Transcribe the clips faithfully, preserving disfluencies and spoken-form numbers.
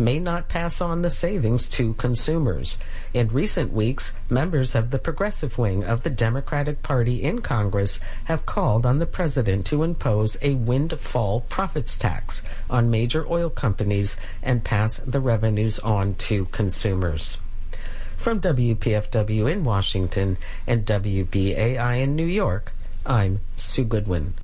may not pass on the savings to consumers. In recent weeks, members of the progressive wing of the Democratic Party in Congress have called on the president to impose a windfall profits tax on major oil companies and pass the revenues on to consumers. From W P F W in Washington and W B A I in New York, I'm Sue Goodwin.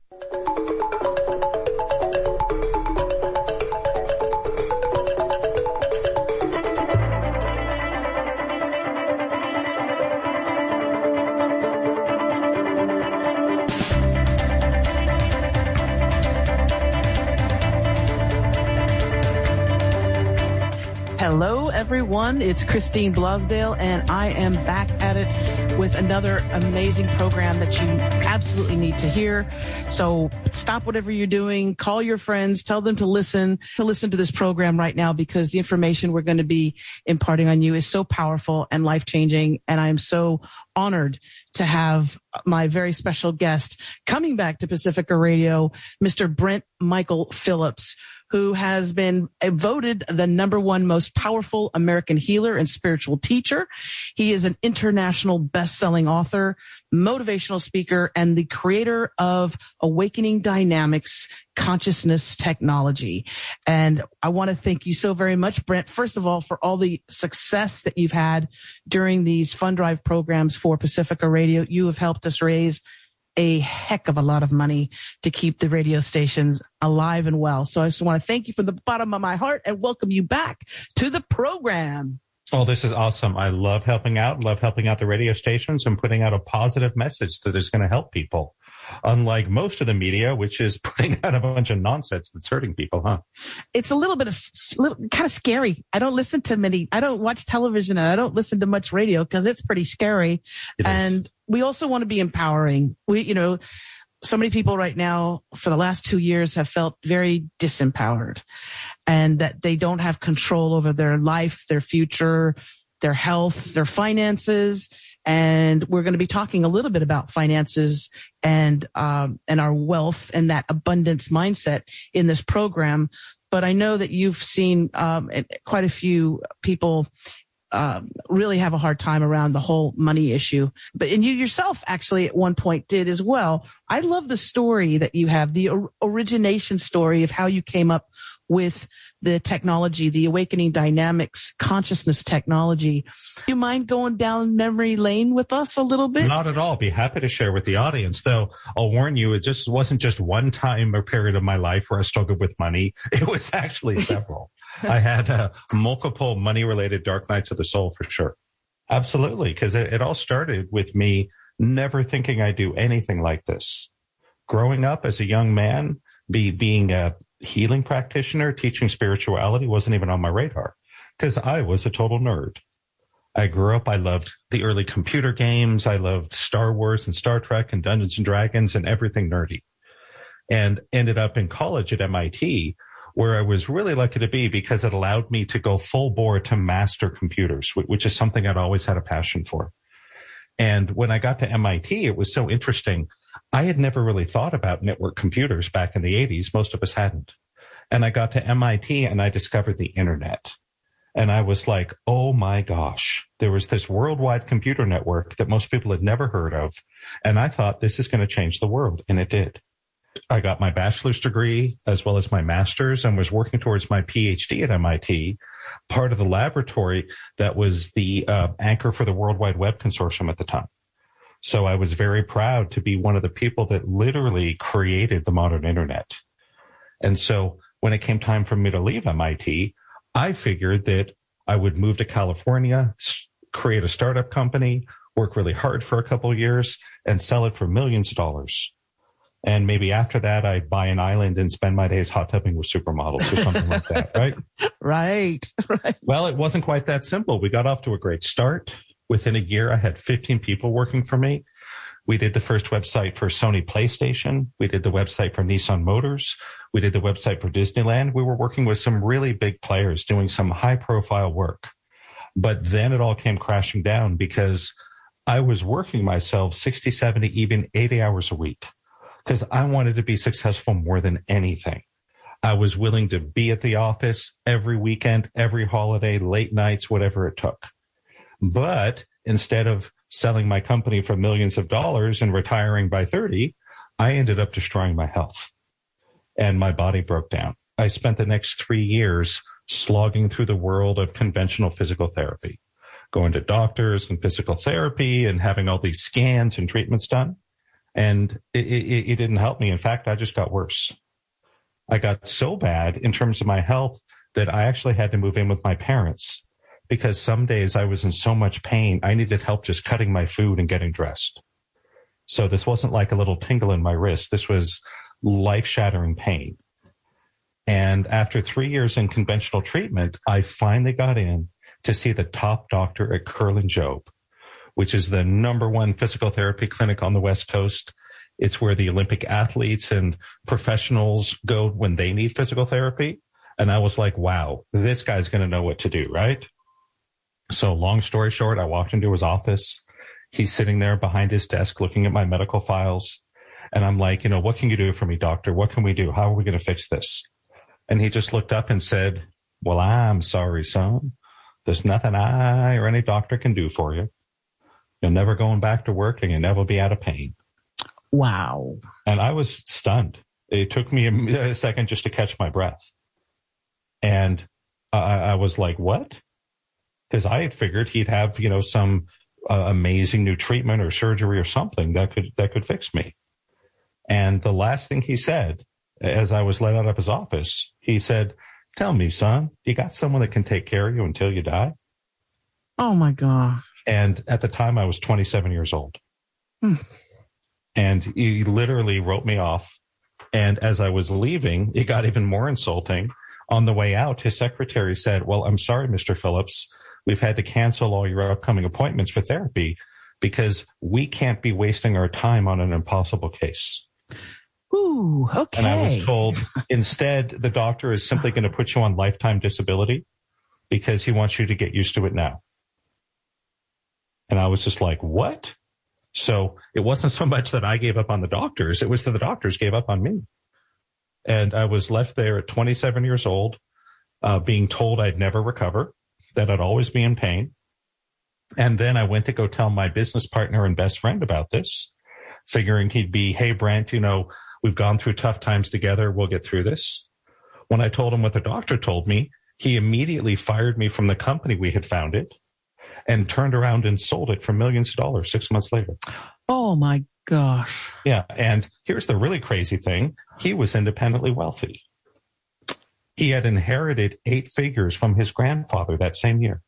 Hello, everyone. It's Christine Blosdale, and I am back at it with another amazing program that you absolutely need to hear. So stop whatever you're doing, call your friends, tell them to listen, to listen to this program right now, because the information we're going to be imparting on you is so powerful and life-changing. And I'm so honored to have my very special guest coming back to Pacifica Radio, Mister Brent Michael Phillips, who has been voted the number one most powerful American healer and spiritual teacher. He is an international best-selling author, motivational speaker, and the creator of Awakening Dynamics Consciousness Technology. And I want to thank you so very much, Brent, first of all, for all the success that you've had during these Fund Drive programs for Pacifica Radio. You have helped us raise a heck of a lot of money to keep the radio stations alive and well. So I just want to thank you from the bottom of my heart and welcome you back to the program. Oh, this is awesome. I love helping out, love helping out the radio stations and putting out a positive message that is going to help people. Unlike most of the media, which is putting out a bunch of nonsense that's hurting people, huh? It's a little bit of, little, kind of scary. I don't listen to many, I don't watch television and I don't listen to much radio because it's pretty scary. It and is. We also want to be empowering. We, you know, so many people right now for the last two years have felt very disempowered and that they don't have control over their life, their future, their health, their finances. And we're going to be talking a little bit about finances and, um, and our wealth and that abundance mindset in this program. But I know that you've seen, um, quite a few people Um, really have a hard time around the whole money issue. But, and you yourself actually at one point did as well. I love the story that you have, the or- origination story of how you came up with the technology, the Awakening Dynamics Consciousness Technology. Do you mind going down memory lane with us a little bit? Not at all. Be happy to share with the audience, though. I'll warn you, it just wasn't just one time or period of my life where I struggled with money. It was actually several. I had uh, multiple money-related dark nights of the soul for sure. Absolutely, because it, it all started with me never thinking I'd do anything like this. Growing up as a young man, be being a healing practitioner, teaching spirituality wasn't even on my radar because I was a total nerd. I grew up, I loved the early computer games. I loved Star Wars and Star Trek and Dungeons and Dragons and everything nerdy. And ended up in college at M I T, where I was really lucky to be because it allowed me to go full bore to master computers, which is something I'd always had a passion for. And when I got to M I T, it was so interesting. I had never really thought about network computers back in the eighties. Most of us hadn't. And I got to M I T and I discovered the internet. And I was like, oh my gosh, there was this worldwide computer network that most people had never heard of. And I thought this is going to change the world. And it did. I got my bachelor's degree as well as my master's and was working towards my P H D at M I T, part of the laboratory that was the uh, anchor for the World Wide Web Consortium at the time. So I was very proud to be one of the people that literally created the modern internet. And so when it came time for me to leave M I T, I figured that I would move to California, create a startup company, work really hard for a couple of years, and sell it for millions of dollars. And maybe after that, I'd buy an island and spend my days hot tubbing with supermodels or something like that, right? Right, right. Well, it wasn't quite that simple. We got off to a great start. Within a year, I had fifteen people working for me. We did the first website for Sony PlayStation. We did the website for Nissan Motors. We did the website for Disneyland. We were working with some really big players doing some high-profile work. But then it all came crashing down because I was working myself sixty, seventy, even eighty hours a week because I wanted to be successful more than anything. I was willing to be at the office every weekend, every holiday, late nights, whatever it took. But instead of selling my company for millions of dollars and retiring by thirty, I ended up destroying my health and my body broke down. I spent the next three years slogging through the world of conventional physical therapy, going to doctors and physical therapy and having all these scans and treatments done. And it, it, it didn't help me. In fact, I just got worse. I got so bad in terms of my health that I actually had to move in with my parents because some days I was in so much pain. I needed help just cutting my food and getting dressed. So this wasn't like a little tingle in my wrist. This was life-shattering pain. And after three years in conventional treatment, I finally got in to see the top doctor at Kerlan Jobe, which is the number one physical therapy clinic on the West Coast. It's where the Olympic athletes and professionals go when they need physical therapy. And I was like, wow, this guy's going to know what to do, right? So long story short, I walked into his office. He's sitting there behind his desk looking at my medical files. And I'm like, you know, what can you do for me, doctor? What can we do? How are we going to fix this? And he just looked up and said, well, I'm sorry, son. There's nothing I or any doctor can do for you. You're never going back to work and you'll never be out of pain. Wow. And I was stunned. It took me a, a second just to catch my breath. And I, I was like, what? Because I had figured he'd have, you know, some uh, amazing new treatment or surgery or something that could, that could fix me. And the last thing he said, as I was let out of his office, he said, tell me, son, you got someone that can take care of you until you die? Oh my God. And at the time I was twenty-seven years old. Hmm. And he literally wrote me off. And as I was leaving, it got even more insulting. On the way out, his secretary said, well, I'm sorry, Mister Phillips. We've had to cancel all your upcoming appointments for therapy because we can't be wasting our time on an impossible case. Ooh, okay. And I was told instead, the doctor is simply going to put you on lifetime disability because he wants you to get used to it now. And I was just like, what? So it wasn't so much that I gave up on the doctors. It was that the doctors gave up on me. And I was left there at twenty-seven years old, uh, being told I'd never recover, that I'd always be in pain. And then I went to go tell my business partner and best friend about this, figuring he'd be, hey, Brent, you know, we've gone through tough times together. We'll get through this. When I told him what the doctor told me, he immediately fired me from the company we had founded and turned around and sold it for millions of dollars six months later. Oh, my gosh. Yeah. And here's the really crazy thing. He was independently wealthy. He had inherited eight figures from his grandfather that same year.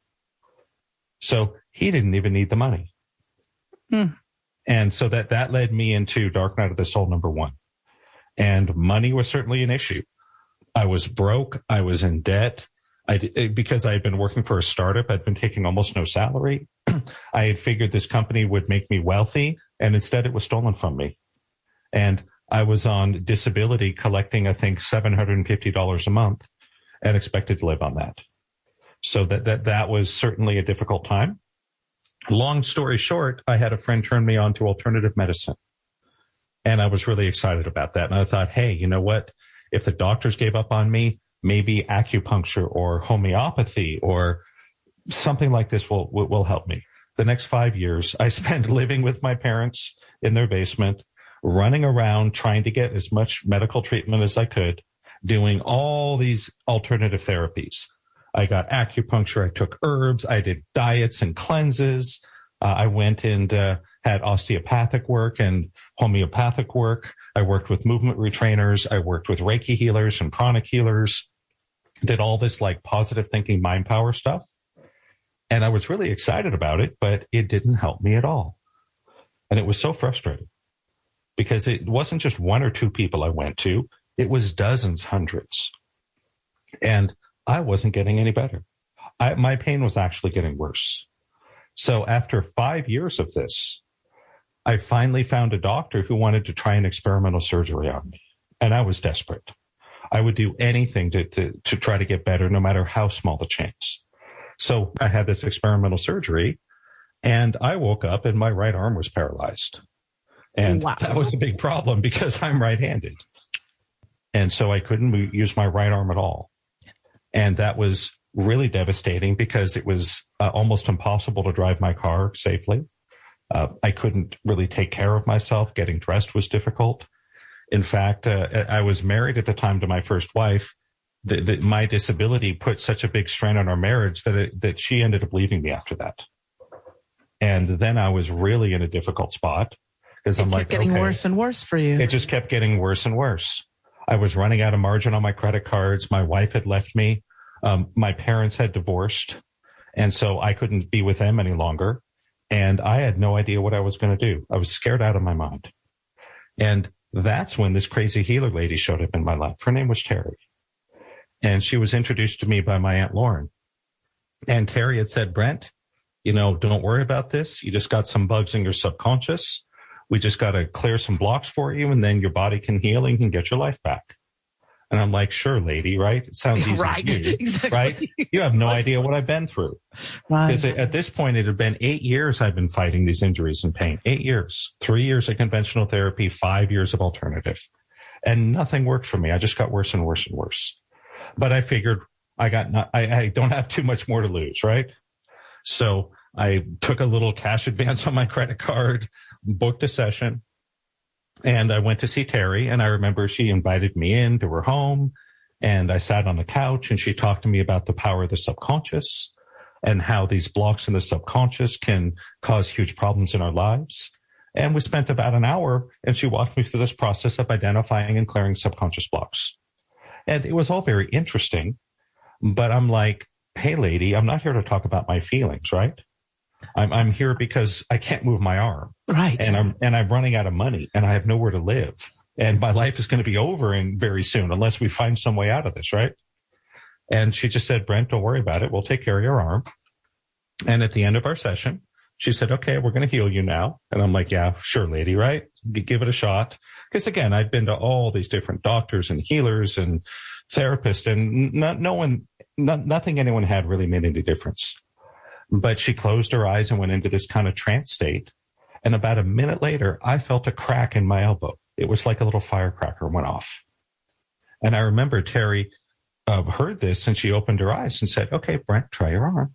So he didn't even need the money. Hmm. And so that, that led me into Dark Night of the Soul number one. And money was certainly an issue. I was broke. I was in debt. I, because I had been working for a startup, I'd been taking almost no salary. I had figured this company would make me wealthy, and instead it was stolen from me. And I was on disability collecting, I think, seven hundred fifty dollars a month and expected to live on that. So that, that, that was certainly a difficult time. Long story short, I had a friend turn me on to alternative medicine. And I was really excited about that. And I thought, hey, you know what? If the doctors gave up on me, maybe acupuncture or homeopathy or something like this will, will, will help me. The next five years, I spent living with my parents in their basement, running around trying to get as much medical treatment as I could, doing all these alternative therapies. I got acupuncture. I took herbs. I did diets and cleanses. Uh, I went and uh, had osteopathic work and homeopathic work. I worked with movement retrainers. I worked with Reiki healers and pranic healers. Did all this like positive thinking, mind power stuff. And I was really excited about it, but it didn't help me at all. And it was so frustrating because it wasn't just one or two people I went to. It was dozens, hundreds. And I wasn't getting any better. I, my pain was actually getting worse. So after five years of this, I finally found a doctor who wanted to try an experimental surgery on me. And I was desperate. I would do anything to, to, to try to get better, no matter how small the chance. So I had this experimental surgery and I woke up and my right arm was paralyzed. And wow. That was a big problem because I'm right-handed. And so I couldn't move, use my right arm at all. And that was really devastating because it was uh, almost impossible to drive my car safely. Uh, I couldn't really take care of myself. Getting dressed was difficult. In fact, uh, I was married at the time to my first wife. The, the, my disability put such a big strain on our marriage that it, that she ended up leaving me after that. And then I was really in a difficult spot because I'm like, getting okay, worse and worse for you. It just kept getting worse and worse. I was running out of margin on my credit cards. My wife had left me. Um, my parents had divorced. And so I couldn't be with them any longer. And I had no idea what I was going to do. I was scared out of my mind. And that's when this crazy healer lady showed up in my life. Her name was Terry. And she was introduced to me by my Aunt Lauren. And Terry had said, Brent, you know, don't worry about this. You just got some bugs in your subconscious. We just got to clear some blocks for you, and then your body can heal and you can get your life back. And I'm like, sure, lady, right? It sounds easy right, to you, exactly. right? You have no idea what I've been through. Because right. At this point, it had been eight years I've been fighting these injuries and pain. Eight years. Three years of conventional therapy, five years of alternative. And nothing worked for me. I just got worse and worse and worse. But I figured I got not, I, I don't have too much more to lose, right? So I took a little cash advance on my credit card, booked a session, and I went to see Terry. And I remember she invited me into her home, and I sat on the couch and she talked to me about the power of the subconscious and how these blocks in the subconscious can cause huge problems in our lives. And we spent about an hour and she walked me through this process of identifying and clearing subconscious blocks. And it was all very interesting, but I'm like, hey, lady, I'm not here to talk about my feelings, right? I'm, I'm here because I can't move my arm. Right. And I'm, and I'm running out of money and I have nowhere to live. And my life is going to be over in very soon unless we find some way out of this, right? And she just said, Brent, don't worry about it. We'll take care of your arm. And at the end of our session, she said, okay, we're going to heal you now. And I'm like, yeah, sure, lady, right? Give it a shot. Because again, I've been to all these different doctors and healers and therapists, and not, no one, not, nothing anyone had really made any difference. But she closed her eyes and went into this kind of trance state. And about a minute later, I felt a crack in my elbow. It was like a little firecracker went off. And I remember Terry uh, heard this and she opened her eyes and said, okay, Brent, try your arm.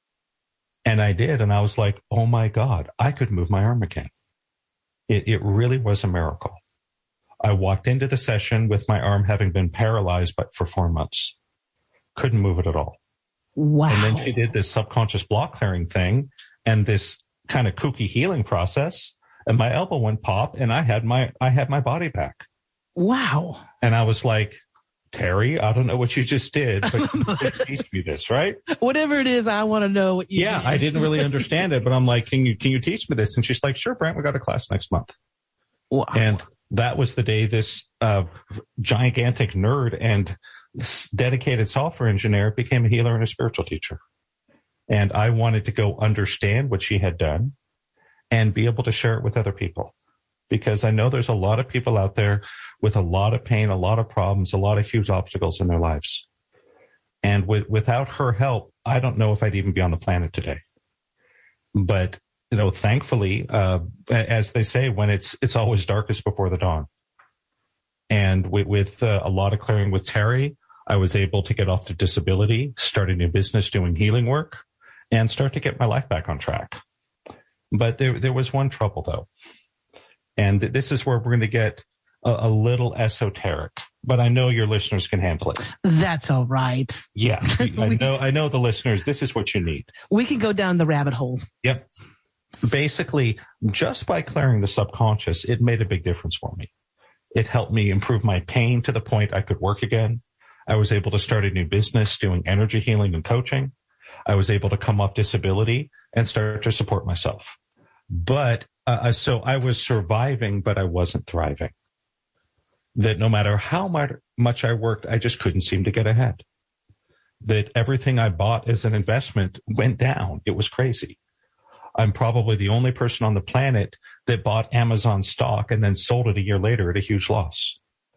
And I did. And I was like, oh my God, I could move my arm again. It, it really was a miracle. I walked into the session with my arm having been paralyzed but for four months. Couldn't move it at all. Wow. And then she did this subconscious block clearing thing and this kind of kooky healing process. And my elbow went pop and I had my, I had my body back. Wow. And I was like, Terry, I don't know what you just did, but you did teach me this, right? Whatever it is, I want to know what you Yeah, did. I didn't really understand it, but I'm like, can you, can you teach me this? And she's like, sure, Brent, we got a class next month. Wow. And that was the day this uh, gigantic nerd and dedicated software engineer became a healer and a spiritual teacher. And I wanted to go understand what she had done and be able to share it with other people. Because I know there's a lot of people out there with a lot of pain, a lot of problems, a lot of huge obstacles in their lives. And with, without her help, I don't know if I'd even be on the planet today. But, you know, thankfully, uh, as they say, when it's, it's always darkest before the dawn. And with, with uh, a lot of clearing with Terry, I was able to get off to disability, start a new business doing healing work, and start to get my life back on track. But there, there was one trouble, though. And this is where we're going to get a, a little esoteric, but I know your listeners can handle it. That's all right. Yeah, I know. I know the listeners. This is what you need. We can go down the rabbit hole. Yep. Basically, just by clearing the subconscious, it made a big difference for me. It helped me improve my pain to the point I could work again. I was able to start a new business doing energy healing and coaching. I was able to come off disability and start to support myself. But uh, so I was surviving, but I wasn't thriving. That no matter how much I worked, I just couldn't seem to get ahead. That everything I bought as an investment went down. It was crazy. I'm probably the only person on the planet that bought Amazon stock and then sold it a year later at a huge loss.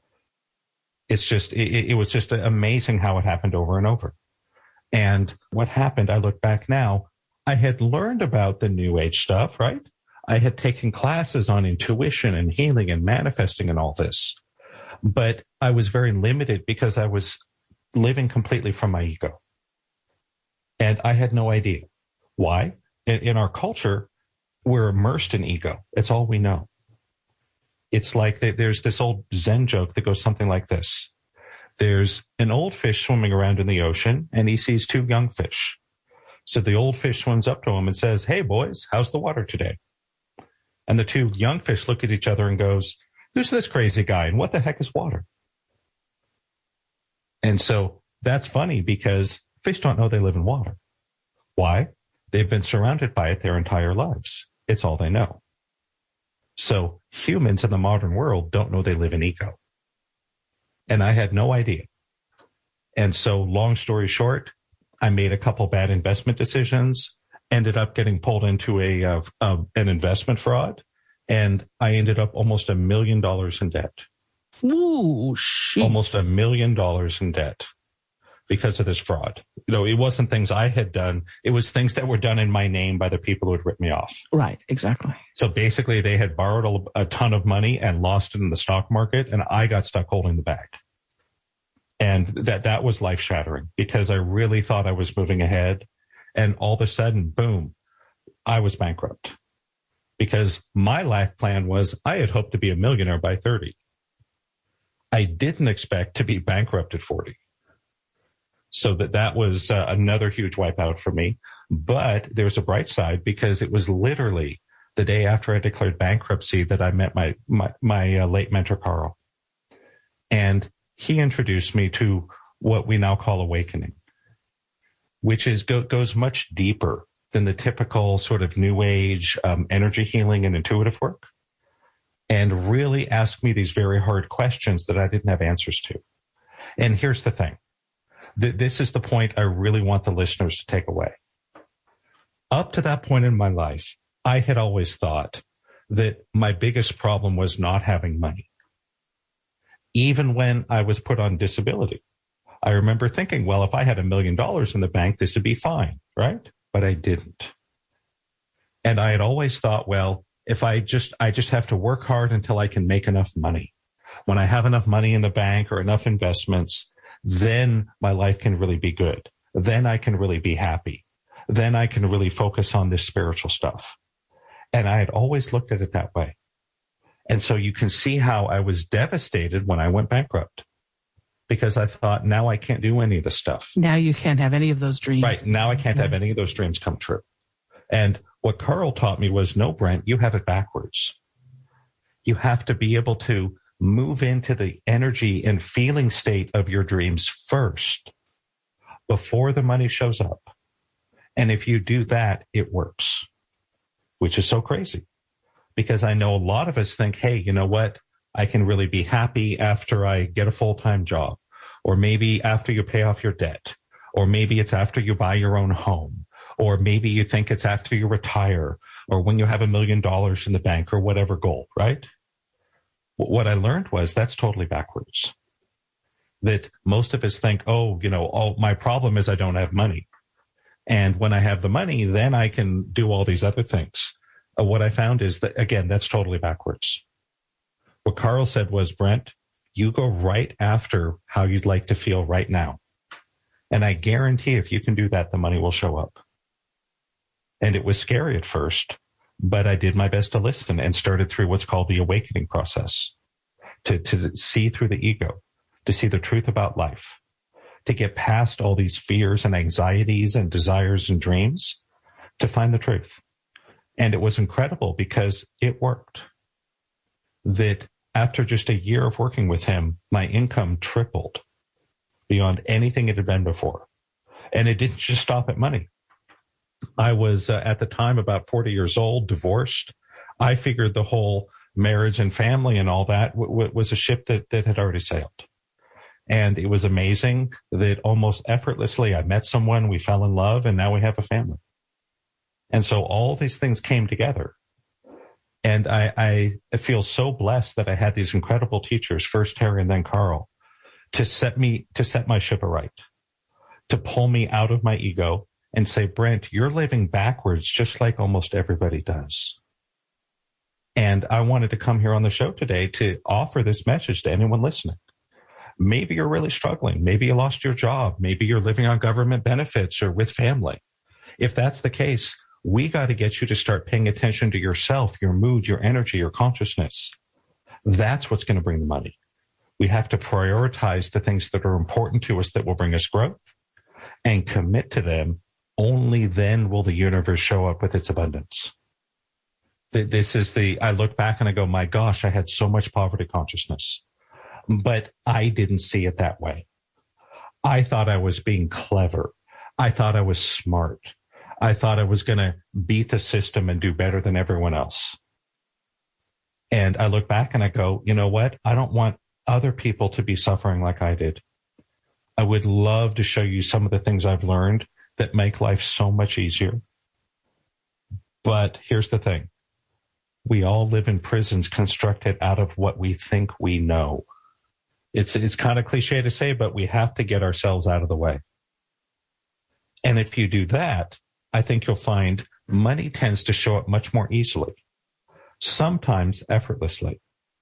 It's just, it, it was just amazing how it happened over and over. And what happened, I look back now, I had learned about the New Age stuff, right? I had taken classes on intuition and healing and manifesting and all this. But I was very limited because I was living completely from my ego. And I had no idea. Why? In, in our culture, we're immersed in ego. It's all we know. It's like they, there's this old Zen joke that goes something like this. There's an old fish swimming around in the ocean, and he sees two young fish. So the old fish swims up to him and says, "Hey, boys, how's the water today?" And the two young fish look at each other and goes, "Who's this crazy guy, and what the heck is water?" And so that's funny because fish don't know they live in water. Why? They've been surrounded by it their entire lives. It's all they know. So humans in the modern world don't know they live in ego. And I had no idea. And so long story short, I made a couple bad investment decisions, ended up getting pulled into a uh, uh, an investment fraud, and I ended up almost a million dollars in debt. Ooh, shit. Almost a million dollars in debt because of this fraud. You know, it wasn't things I had done. It was things that were done in my name by the people who had ripped me off. Right, exactly. So basically they had borrowed a, a ton of money and lost it in the stock market, and I got stuck holding the bag. And that, that was life shattering because I really thought I was moving ahead. And all of a sudden, boom, I was bankrupt because my life plan was I had hoped to be a millionaire by thirty. I didn't expect to be bankrupt at forty. So that, that was uh, another huge wipeout for me. But there's a bright side because it was literally the day after I declared bankruptcy that I met my, my, my uh, late mentor, Carl. And he introduced me to what we now call awakening, which is go, goes much deeper than the typical sort of new age um, energy healing and intuitive work, and really asked me these very hard questions that I didn't have answers to. And here's the thing. Th- this is the point I really want the listeners to take away. Up to that point in my life, I had always thought that my biggest problem was not having money. Even when I was put on disability, I remember thinking, well, if I had a million dollars in the bank, this would be fine, right? But I didn't. And I had always thought, well, if I just, I just have to work hard until I can make enough money. When I have enough money in the bank or enough investments, then my life can really be good. Then I can really be happy. Then I can really focus on this spiritual stuff. And I had always looked at it that way. And so you can see how I was devastated when I went bankrupt because I thought, now I can't do any of this stuff. Now you can't have any of those dreams. Right. Now I can't have any of those dreams come true. And what Carl taught me was, no, Brent, you have it backwards. You have to be able to move into the energy and feeling state of your dreams first before the money shows up. And if you do that, it works, which is so crazy. Because I know a lot of us think, hey, you know what? I can really be happy after I get a full-time job, or maybe after you pay off your debt, or maybe it's after you buy your own home, or maybe you think it's after you retire, or when you have a million dollars in the bank, or whatever goal, right? What I learned was that's totally backwards. That most of us think, oh, you know, all my problem is I don't have money. And when I have the money, then I can do all these other things. What I found is that, again, that's totally backwards. What Carl said was, Brent, you go right after how you'd like to feel right now. And I guarantee if you can do that, the money will show up. And it was scary at first, but I did my best to listen and started through what's called the awakening process, to, to see through the ego, to see the truth about life, to get past all these fears and anxieties and desires and dreams, to find the truth. And it was incredible because it worked. That after just a year of working with him, my income tripled beyond anything it had been before. And it didn't just stop at money. I was uh, at the time about forty years old, divorced. I figured the whole marriage and family and all that w- w- was a ship that, that had already sailed. And it was amazing that almost effortlessly I met someone, we fell in love, and now we have a family. And so all these things came together. And I, I feel so blessed that I had these incredible teachers, first Terry and then Carl, to set me, to set my ship aright, to pull me out of my ego and say, Brent, you're living backwards just like almost everybody does. And I wanted to come here on the show today to offer this message to anyone listening. Maybe you're really struggling. Maybe you lost your job. Maybe you're living on government benefits or with family. If that's the case, we got to get you to start paying attention to yourself, your mood, your energy, your consciousness. That's what's going to bring the money. We have to prioritize the things that are important to us that will bring us growth and commit to them. Only then will the universe show up with its abundance. This is the, I look back and I go, my gosh, I had so much poverty consciousness, but I didn't see it that way. I thought I was being clever. I thought I was smart. I thought I was going to beat the system and do better than everyone else. And I look back and I go, you know what? I don't want other people to be suffering like I did. I would love to show you some of the things I've learned that make life so much easier. But here's the thing. We all live in prisons constructed out of what we think we know. It's, it's kind of cliche to say, but we have to get ourselves out of the way. And if you do that, I think you'll find money tends to show up much more easily, sometimes effortlessly.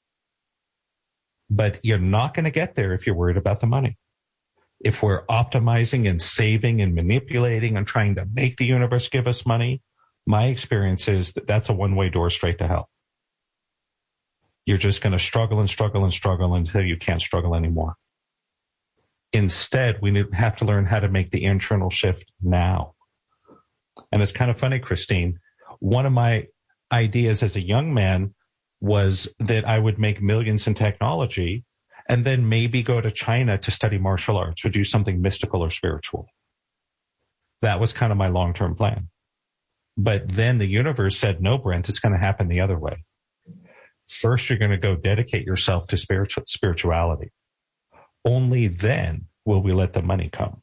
But you're not going to get there if you're worried about the money. If we're optimizing and saving and manipulating and trying to make the universe give us money, my experience is that that's a one-way door straight to hell. You're just going to struggle and struggle and struggle until you can't struggle anymore. Instead, we have to learn how to make the internal shift now. And it's kind of funny, Christine. One of my ideas as a young man was that I would make millions in technology and then maybe go to China to study martial arts or do something mystical or spiritual. That was kind of my long-term plan. But then the universe said, no, Brent, it's going to happen the other way. First, you're going to go dedicate yourself to spiritual spirituality. Only then will we let the money come.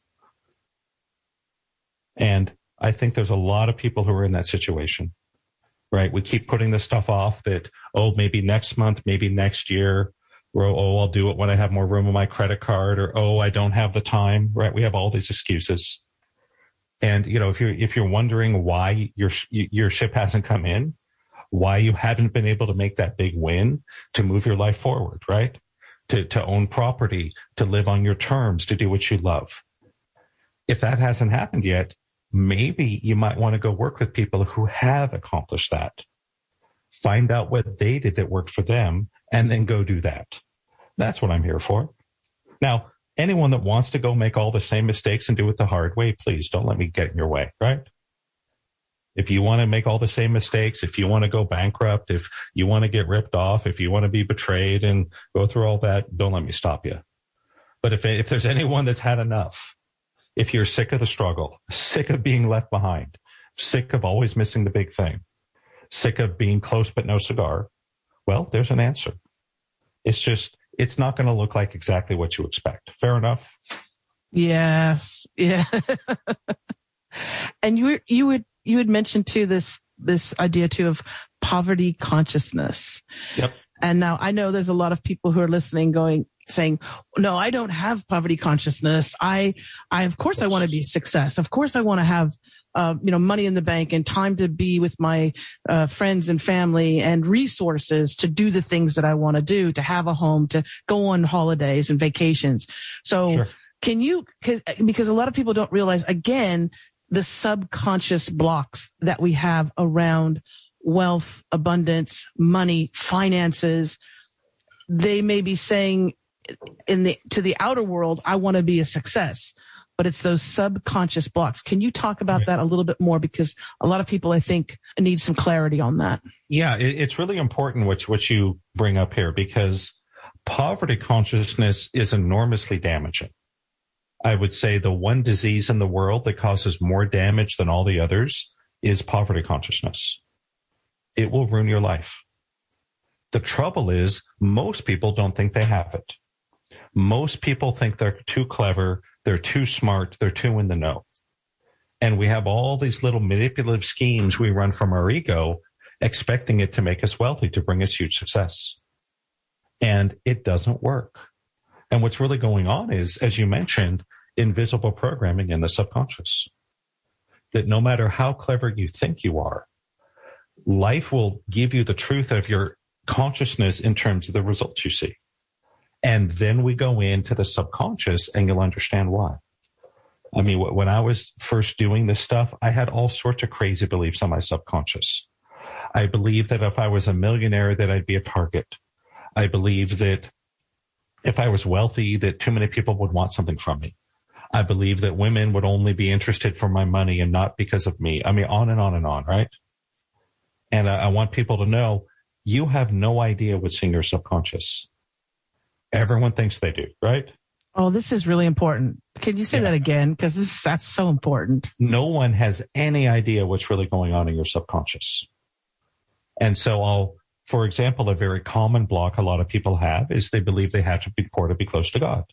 And I think there's a lot of people who are in that situation, right? We keep putting this stuff off that, oh, maybe next month, maybe next year, or, oh, I'll do it when I have more room on my credit card, or, oh, I don't have the time, right? We have all these excuses. And, you know, if you're, if you're wondering why your, your ship hasn't come in, why you haven't been able to make that big win to move your life forward, right? To, to own property, to live on your terms, to do what you love. If that hasn't happened yet, maybe you might want to go work with people who have accomplished that. Find out what they did that worked for them and then go do that. That's what I'm here for. Now, anyone that wants to go make all the same mistakes and do it the hard way, please don't let me get in your way, right? If you want to make all the same mistakes, if you want to go bankrupt, if you want to get ripped off, if you want to be betrayed and go through all that, don't let me stop you. But if, if there's anyone that's had enough, if you're sick of the struggle, sick of being left behind, sick of always missing the big thing, sick of being close but no cigar, well, there's an answer. It's just, it's not going to look like exactly what you expect. Fair enough? Yes. Yeah. And you, you would, you had mentioned too this, this idea too of poverty consciousness. Yep. And now I know there's a lot of people who are listening going, saying, no, I don't have poverty consciousness. I, I, of course I want to be success. Of course I want to have, uh, you know, money in the bank and time to be with my, uh, friends and family and resources to do the things that I want to do, to have a home, to go on holidays and vacations. So sure. Can you, because a lot of people don't realize, again, the subconscious blocks that we have around wealth, abundance, money, finances. They may be saying in the, to the outer world, I want to be a success, but it's those subconscious blocks. Can you talk about that a little bit more? Because a lot of people, I think, need some clarity on that. Yeah, it's really important what, what you bring up here, because poverty consciousness is enormously damaging. I would say the one disease in the world that causes more damage than all the others is poverty consciousness. It will ruin your life. The trouble is most people don't think they have it. Most people think they're too clever, they're too smart, they're too in the know. And we have all these little manipulative schemes we run from our ego, expecting it to make us wealthy, to bring us huge success. And it doesn't work. And what's really going on is, as you mentioned, invisible programming in the subconscious. That no matter how clever you think you are, life will give you the truth of your consciousness in terms of the results you see. And then we go into the subconscious and you'll understand why. I mean, when I was first doing this stuff, I had all sorts of crazy beliefs on my subconscious. I believed that if I was a millionaire, that I'd be a target. I believed that if I was wealthy, that too many people would want something from me. I believed that women would only be interested for my money and not because of me. I mean, on and on and on, right? And I, I want people to know you have no idea what's in your subconscious. Everyone thinks they do, right? Oh, this is really important. Can you say yeah. that again? Because this that's so important. No one has any idea what's really going on in your subconscious. And so I'll, for example, a very common block a lot of people have is they believe they have to be poor to be close to God.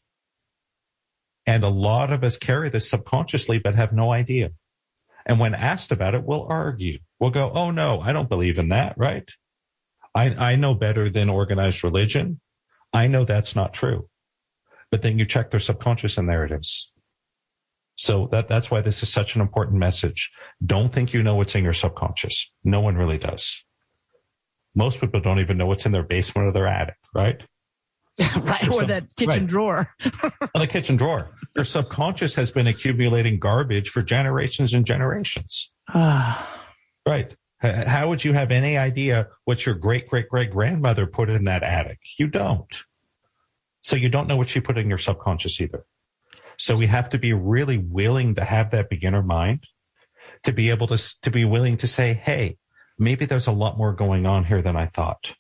And a lot of us carry this subconsciously, but have no idea. And when asked about it, we'll argue. We'll go, oh, no, I don't believe in that, right? I, I know better than organized religion. I know that's not true. But then you check their subconscious and there it is. So that, that's why this is such an important message. Don't think you know what's in your subconscious. No one really does. Most people don't even know what's in their basement or their attic, right? right, or, or sub- that kitchen right. drawer. On the kitchen drawer. Your subconscious has been accumulating garbage for generations and generations. Right. How would you have any idea what your great-great-great-grandmother put in that attic? You don't. So you don't know what she put in your subconscious either. So we have to be really willing to have that beginner mind, to be able to, to be willing to say, hey, maybe there's a lot more going on here than I thought.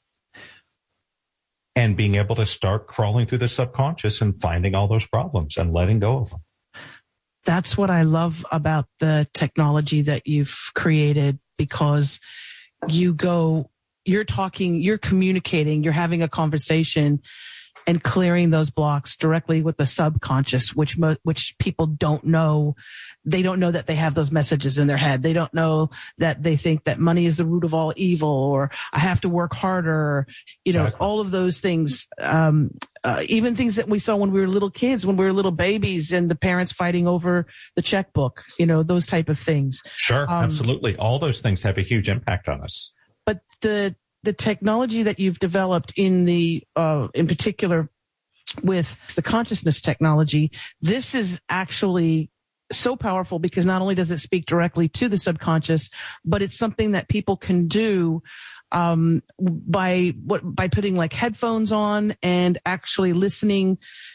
And being able to start crawling through the subconscious and finding all those problems and letting go of them. That's what I love about the technology that you've created, because you go, you're talking, you're communicating, you're having a conversation and clearing those blocks directly with the subconscious, which mo- which people don't know. They don't know that they have those messages in their head. They don't know that they think that money is the root of all evil, or I have to work harder. You know, exactly. all of those things, um, uh, even things that we saw when we were little kids, when we were little babies and the parents fighting over the checkbook, you know, those type of things. Sure, um, absolutely. All those things have a huge impact on us. But the the technology that you've developed in the, uh, in particular with the consciousness technology, this is actually so powerful because not only does it speak directly to the subconscious, but it's something that people can do, um, by what, by putting like headphones on and actually listening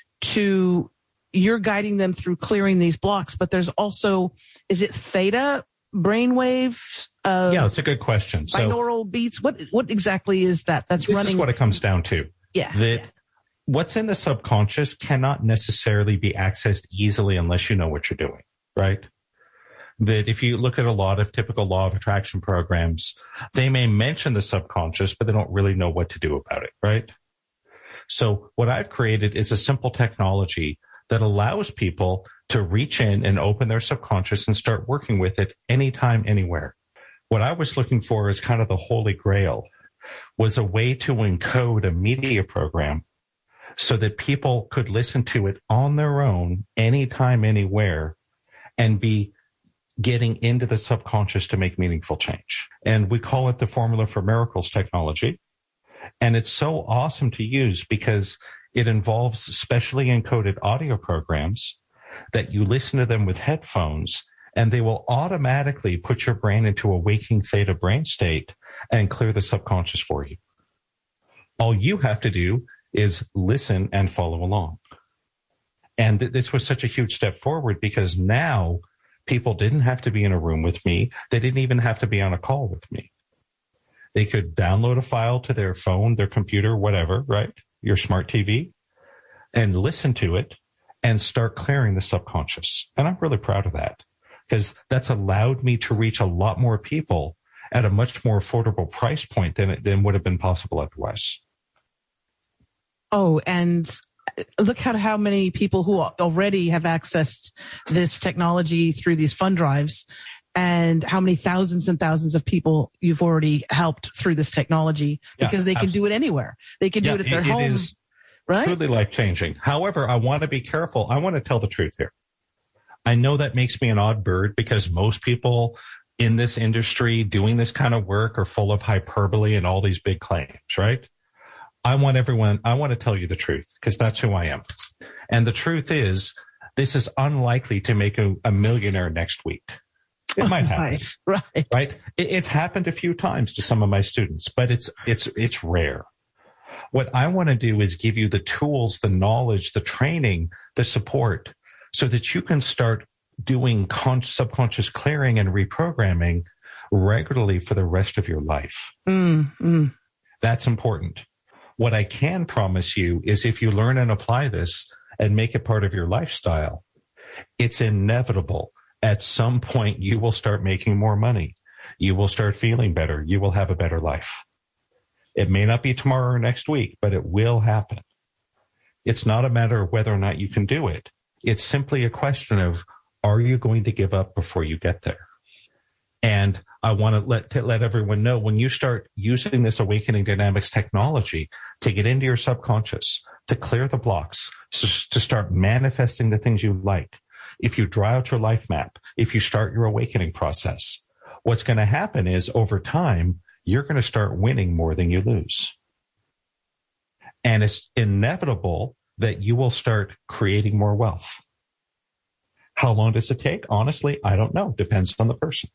to, you're guiding them through clearing these blocks. But there's also, is it theta brainwaves? Uh, yeah, that's a good question. Binaural so, beats. What what exactly is that? That's this running. This is what it comes down to. Yeah. That yeah. What's in the subconscious cannot necessarily be accessed easily unless you know what you're doing, right? That if you look at a lot of typical law of attraction programs, they may mention the subconscious, but they don't really know what to do about it, right? So what I've created is a simple technology that allows people to reach in and open their subconscious and start working with it anytime, anywhere. What I was looking for is kind of the holy grail, was a way to encode a media program so that people could listen to it on their own, anytime, anywhere, and be getting into the subconscious to make meaningful change. And we call it the Formula for Miracles technology. And it's so awesome to use because it involves specially encoded audio programs that you listen to them with headphones, and they will automatically put your brain into a waking theta brain state and clear the subconscious for you. All you have to do is listen and follow along. And th- this was such a huge step forward because now people didn't have to be in a room with me. They didn't even have to be on a call with me. They could download a file to their phone, their computer, whatever, right? Your smart T V, and listen to it and start clearing the subconscious. And I'm really proud of that because that's allowed me to reach a lot more people at a much more affordable price point than, than would have been possible otherwise. Oh, and look at how many people who already have accessed this technology through these fund drives, and how many thousands and thousands of people you've already helped through this technology because yeah, they can absolutely. do it anywhere. They can do yeah, it at their it, home. It is right? truly life-changing. However, I want to be careful. I want to tell the truth here. I know that makes me an odd bird because most people in this industry doing this kind of work are full of hyperbole and all these big claims, right? I want everyone, I want to tell you the truth because that's who I am. And the truth is, this is unlikely to make a, a millionaire next week. It might happen. Right, right. Right? It, it's happened a few times to some of my students, but it's, it's, it's rare. What I want to do is give you the tools, the knowledge, the training, the support so that you can start doing con- subconscious clearing and reprogramming regularly for the rest of your life. Mm, mm. That's important. What I can promise you is if you learn and apply this and make it part of your lifestyle, it's inevitable. At some point, you will start making more money. You will start feeling better. You will have a better life. It may not be tomorrow or next week, but it will happen. It's not a matter of whether or not you can do it. It's simply a question of, are you going to give up before you get there? And I want to let, to let everyone know when you start using this Awakening Dynamics technology to get into your subconscious, to clear the blocks, to start manifesting the things you like. If you draw out your life map, if you start your awakening process, what's going to happen is over time, you're going to start winning more than you lose. And it's inevitable that you will start creating more wealth. How long does it take? Honestly, I don't know. Depends on the person.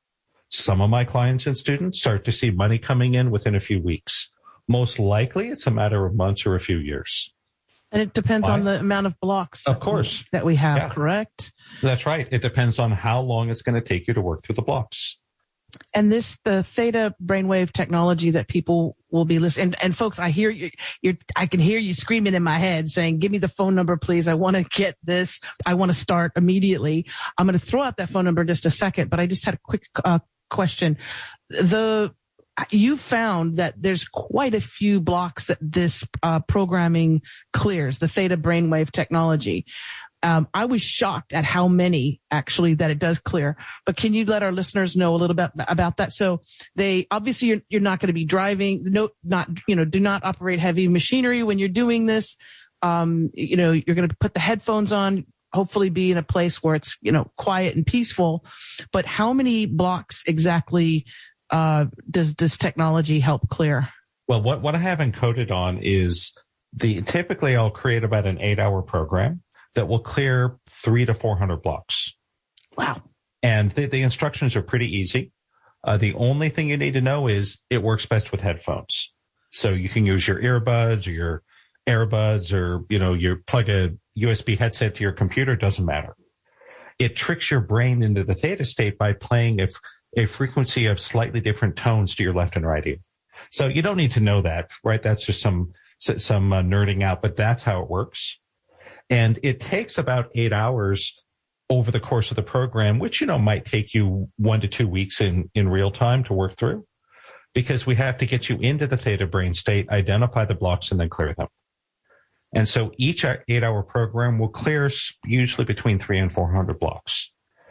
Some of my clients and students start to see money coming in within a few weeks. Most likely, it's a matter of months or a few years. And it depends Why? on the amount of blocks. Of course. That we have, Yeah. correct? That's right. It depends on how long it's going to take you to work through the blocks. And this, the theta brainwave technology that people will be listening. And, and folks, I hear you, you're, I can hear you screaming in my head saying, give me the phone number, please. I want to get this. I want to start immediately. I'm going to throw out that phone number in just a second, but I just had a quick uh, question. The, you found that there's quite a few blocks that this uh, programming clears, the theta brainwave technology. Um, I was shocked at how many actually that it does clear, but can you let our listeners know a little bit about that? So they, obviously you're, you're not going to be driving, no, not, you know, do not operate heavy machinery when you're doing this. Um, you know, you're going to put the headphones on, hopefully be in a place where it's, you know, quiet and peaceful, but how many blocks exactly, uh, does this technology help clear? Well, what, what I have encoded on is the, typically I'll create about an eight hour program that will clear three to four hundred blocks. Wow. And the, the instructions are pretty easy. Uh, the only thing you need to know is it works best with headphones. So you can use your earbuds or your AirBuds or, you know, you plug a U S B headset to your computer, doesn't matter. It tricks your brain into the theta state by playing a, a frequency of slightly different tones to your left and right ear. So you don't need to know that, right? That's just some, some uh, nerding out, but that's how it works. And it takes about eight hours over the course of the program, which, you know, might take you one to two weeks in, in real time to work through, because we have to get you into the theta brain state, identify the blocks, and then clear them. And so each eight hour program will clear usually between three and four hundred blocks.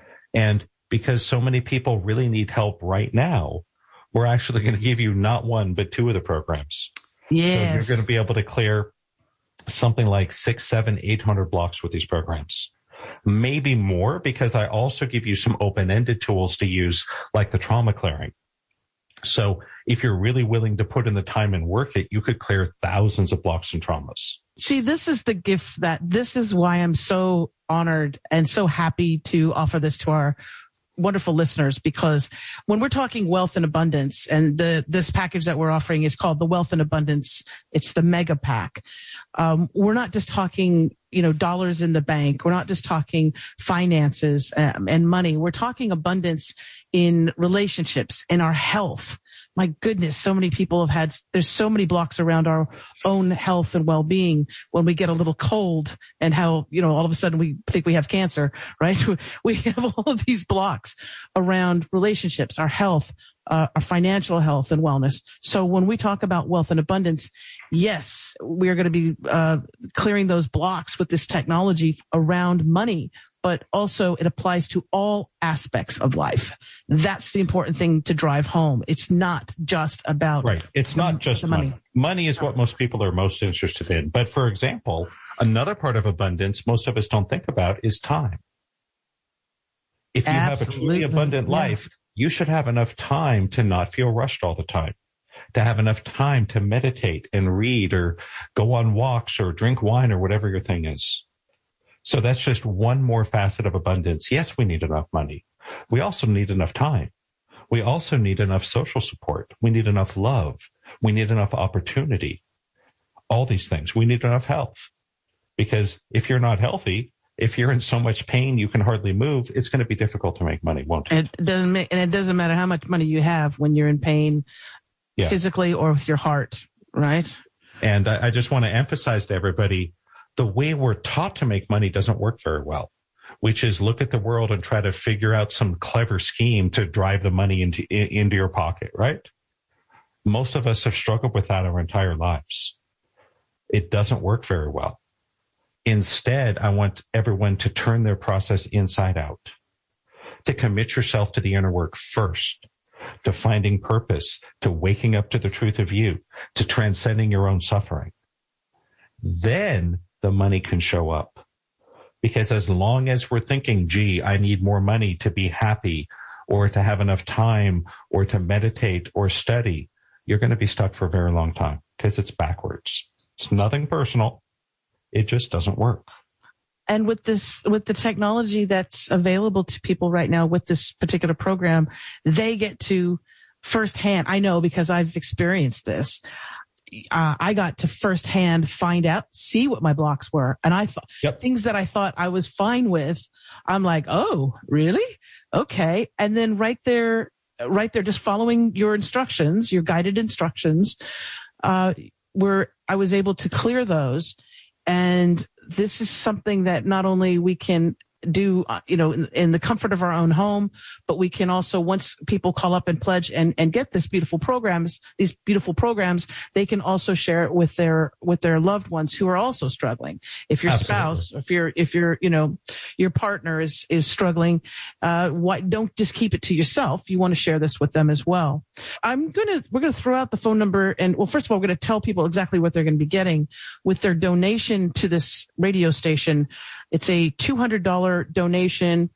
And because so many people really need help right now, we're actually going to give you not one, but two of the programs. Yes. So you're going to be able to clear something like six, seven, eight hundred blocks with these programs. Maybe more, because I also give you some open-ended tools to use, like the trauma clearing. So if you're really willing to put in the time and work it, you could clear thousands of blocks and traumas. See, this is the gift that this is why I'm so honored and so happy to offer this to our wonderful listeners, because when we're talking wealth and abundance, and the this package that we're offering is called the Wealth and Abundance, it's the mega pack. Um, we're not just talking, you know, dollars in the bank. We're not just talking finances um, and money. We're talking abundance in relationships, in our health. My goodness, so many people have had, there's so many blocks around our own health and well-being when we get a little cold and how, you know, all of a sudden we think we have cancer, right? We have all of these blocks around relationships, our health, uh, our financial health and wellness. So when we talk about wealth and abundance, yes, we are going to be uh, clearing those blocks with this technology around money, but also it applies to all aspects of life. That's the important thing to drive home. It's not just about right. It's not just the money. money. Money is what most people are most interested in. But for example, another part of abundance most of us don't think about is time. If you Absolutely. have a truly abundant Yeah. life, you should have enough time to not feel rushed all the time, to have enough time to meditate and read or go on walks or drink wine or whatever your thing is. So that's just one more facet of abundance. Yes, we need enough money. We also need enough time. We also need enough social support. We need enough love. We need enough opportunity. All these things. We need enough health. Because if you're not healthy, if you're in so much pain you can hardly move, it's going to be difficult to make money, won't it? It doesn't make, and it doesn't matter how much money you have when you're in pain, yeah. physically or with your heart, right? And I, I just want to emphasize to everybody, the way we're taught to make money doesn't work very well, which is look at the world and try to figure out some clever scheme to drive the money into, in, into your pocket, right? Most of us have struggled with that our entire lives. It doesn't work very well. Instead, I want everyone to turn their process inside out, to commit yourself to the inner work first, to finding purpose, to waking up to the truth of you, to transcending your own suffering. Then the money can show up. Because as long as we're thinking, gee, I need more money to be happy or to have enough time or to meditate or study, you're going to be stuck for a very long time because it's backwards. It's nothing personal. It just doesn't work. And with this, with the technology that's available to people right now with this particular program, they get to firsthand. I know because I've experienced this. Uh, I got to firsthand find out, see what my blocks were. And I thought yep. things that I thought I was fine with. I'm like, oh, really? Okay. And then right there, right there, just following your instructions, your guided instructions, uh, where I was able to clear those. And this is something that not only we can do, uh, you know, in, in the comfort of our own home, but we can also, once people call up and pledge and, and get this beautiful programs, these beautiful programs, they can also share it with their, with their loved ones who are also struggling. If your Absolutely. spouse, if you're, if you're, you know, your partner is, is struggling, uh, why don't just keep it to yourself. You want to share this with them as well. I'm going to, we're going to throw out the phone number and, well, first of all, we're going to tell people exactly what they're going to be getting with their donation to this radio station. It's a two hundred dollars donation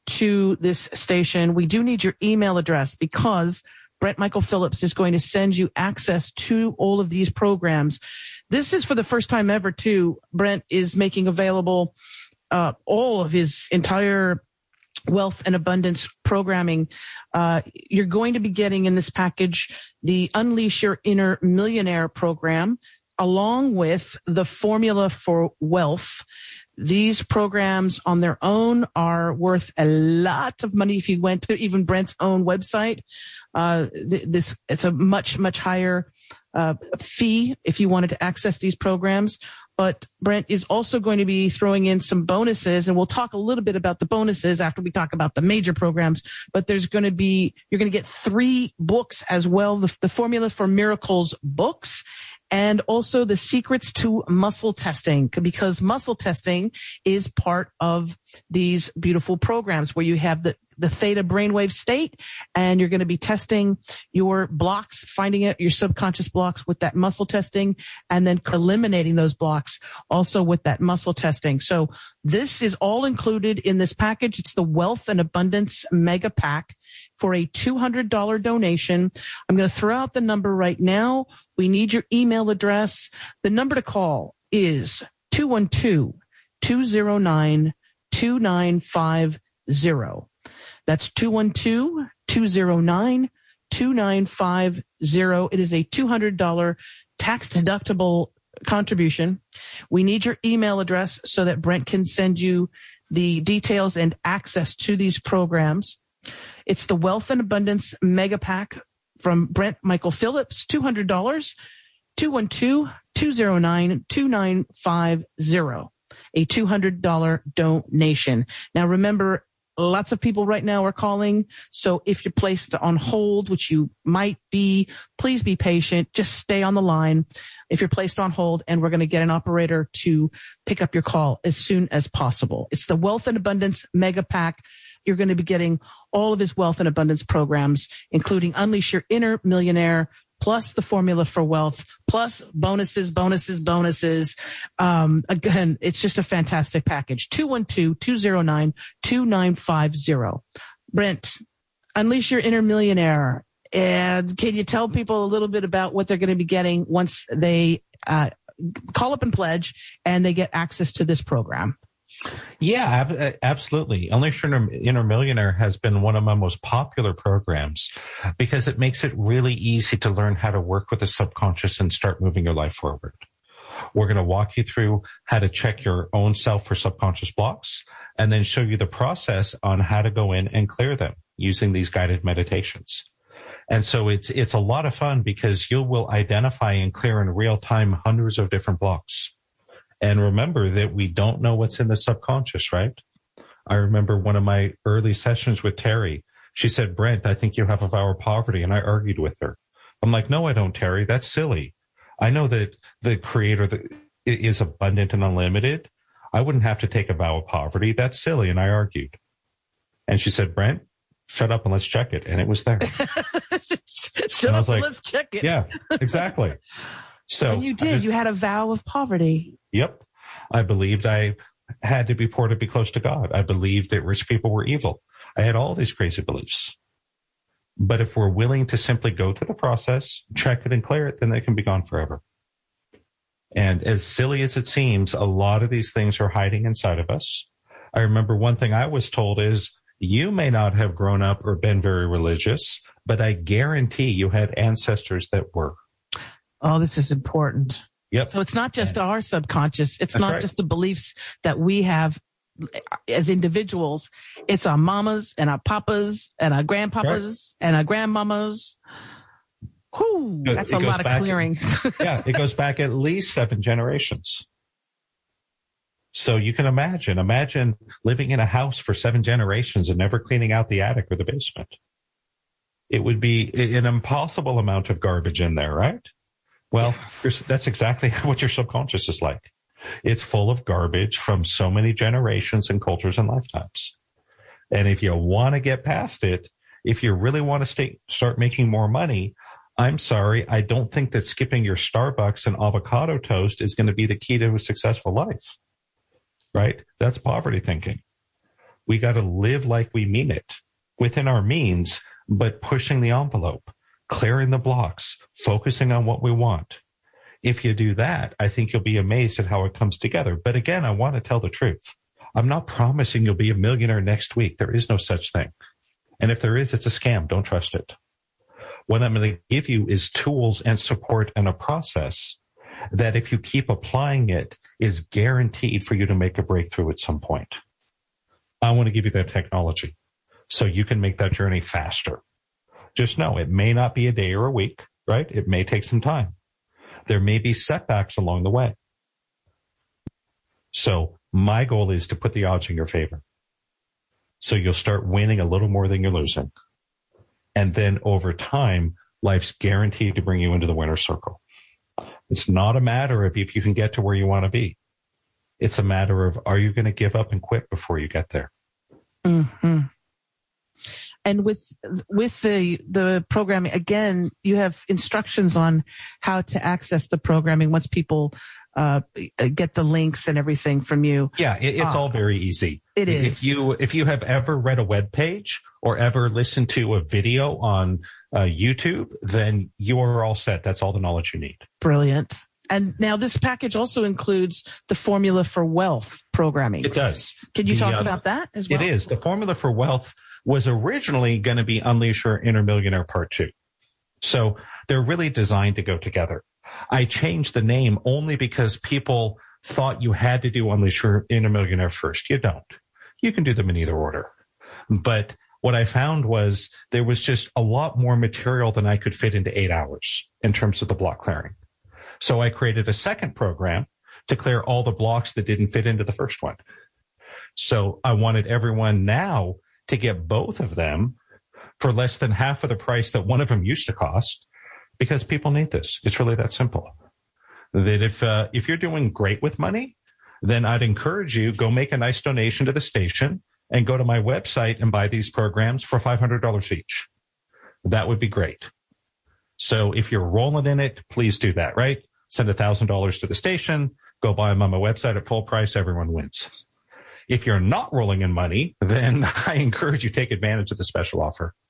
to this station. We do need your email address because Brent Michael Phillips is going to send you access to all of these programs. This is for the first time ever, too. Brent is making available uh, all of his entire wealth and abundance programming. Uh, you're going to be getting in this package the Unleash Your Inner Millionaire program, along with the Formula for Wealth. These programs on their own are worth a lot of money. If you went to even Brent's own website, uh, th- this, it's a much, much higher, uh, fee if you wanted to access these programs. But Brent is also going to be throwing in some bonuses, and we'll talk a little bit about the bonuses after we talk about the major programs. But there's going to be, you're going to get three books as well. The, the Formula for Miracles books. And also the secrets to muscle testing, because muscle testing is part of these beautiful programs where you have the, the theta brainwave state, and you're going to be testing your blocks, finding out your subconscious blocks with that muscle testing, and then eliminating those blocks also with that muscle testing. So this is all included in this package. It's the Wealth and Abundance Mega Pack for a two hundred dollars donation. I'm going to throw out the number right now. We need your email address. The number to call is two one two, two zero nine, two nine five zero. That's two one two, two zero nine, two nine five zero. It is a two hundred dollars tax-deductible contribution. We need your email address so that Brent can send you the details and access to these programs. It's the Wealth and Abundance Mega Pack from Brent Michael Phillips, two hundred dollars, two one two, two zero nine, two nine five zero, a two hundred dollars donation. Now remember, lots of people right now are calling. So if you're placed on hold, which you might be, please be patient. Just stay on the line if you're placed on hold, and we're going to get an operator to pick up your call as soon as possible. It's the Wealth and Abundance Mega Pack. You're going to be getting all of his wealth and abundance programs, including Unleash Your Inner Millionaire, plus the Formula for Wealth, plus bonuses, bonuses, bonuses. Um, again, it's just a fantastic package. two one two, two zero nine, two nine five zero. Brent, Unleash Your Inner Millionaire. And can you tell people a little bit about what they're going to be getting once they uh, call up and pledge and they get access to this program? Yeah, ab- absolutely. Unleash Your Inner Millionaire has been one of my most popular programs because it makes it really easy to learn how to work with the subconscious and start moving your life forward. We're going to walk you through how to check your own self for subconscious blocks and then show you the process on how to go in and clear them using these guided meditations. And so it's it's a lot of fun because you will identify and clear in real time hundreds of different blocks. And remember that we don't know what's in the subconscious, right? I remember one of my early sessions with Terry. She said, Brent, I think you have a vow of poverty. And I argued with her. I'm like, no, I don't, Terry. That's silly. I know that the creator is abundant and unlimited. I wouldn't have to take a vow of poverty. That's silly. And I argued. And she said, Brent, shut up and let's check it. And it was there. Shut up and like, let's check it. Yeah, exactly. So and you did. Just, you had a vow of poverty. Yep. I believed I had to be poor to be close to God. I believed that rich people were evil. I had all these crazy beliefs. But if we're willing to simply go through the process, check it and clear it, then they can be gone forever. And as silly as it seems, a lot of these things are hiding inside of us. I remember one thing I was told is, you may not have grown up or been very religious, but I guarantee you had ancestors that were. Oh, this is important. Yep. So it's not just our subconscious. It's That's not right. just the beliefs that we have as individuals. It's our mamas and our papas and our grandpapas right. and our grandmamas. Whew, that's a lot of back, clearing. Yeah, it goes back at least seven generations. So you can imagine, imagine living in a house for seven generations and never cleaning out the attic or the basement. It would be an impossible amount of garbage in there, right? Well, yeah. That's exactly what your subconscious is like. It's full of garbage from so many generations and cultures and lifetimes. And if you want to get past it, if you really want to stay, start making more money, I'm sorry, I don't think that skipping your Starbucks and avocado toast is going to be the key to a successful life, right? That's poverty thinking. We got to live like we mean it within our means, but pushing the envelope, clearing the blocks, focusing on what we want. If you do that, I think you'll be amazed at how it comes together. But again, I want to tell the truth. I'm not promising you'll be a millionaire next week. There is no such thing. And if there is, it's a scam. Don't trust it. What I'm going to give you is tools and support and a process that if you keep applying it is guaranteed for you to make a breakthrough at some point. I want to give you that technology so you can make that journey faster. Just know it may not be a day or a week, right? It may take some time. There may be setbacks along the way. So my goal is to put the odds in your favor. So you'll start winning a little more than you're losing. And then over time, life's guaranteed to bring you into the winner's circle. It's not a matter of if you can get to where you want to be. It's a matter of, are you going to give up and quit before you get there? Mm-hmm. And with with the the programming, again, you have instructions on how to access the programming once people uh, get the links and everything from you. Yeah, it, it's uh, all very easy. It is. If you if you have ever read a web page or ever listened to a video on uh, YouTube, then you are all set. That's all the knowledge you need. Brilliant. And now this package also includes the Formula for Wealth programming. It does. Can you the, talk uh, about that as well? It is. The Formula for Wealth was originally going to be Unleash Your Inner Millionaire Part Two. So they're really designed to go together. I changed the name only because people thought you had to do Unleash Your Inner Millionaire first. You don't. You can do them in either order. But what I found was there was just a lot more material than I could fit into eight hours in terms of the block clearing. So I created a second program to clear all the blocks that didn't fit into the first one. So I wanted everyone now to get both of them for less than half of the price that one of them used to cost, because people need this. It's really that simple. That if uh, if you're doing great with money, then I'd encourage you, go make a nice donation to the station and go to my website and buy these programs for five hundred dollars each. That would be great. So if you're rolling in it, please do that, right? Send one thousand dollars to the station, go buy them on my website at full price, everyone wins. If you're not rolling in money, then I encourage you to take advantage of the special offer.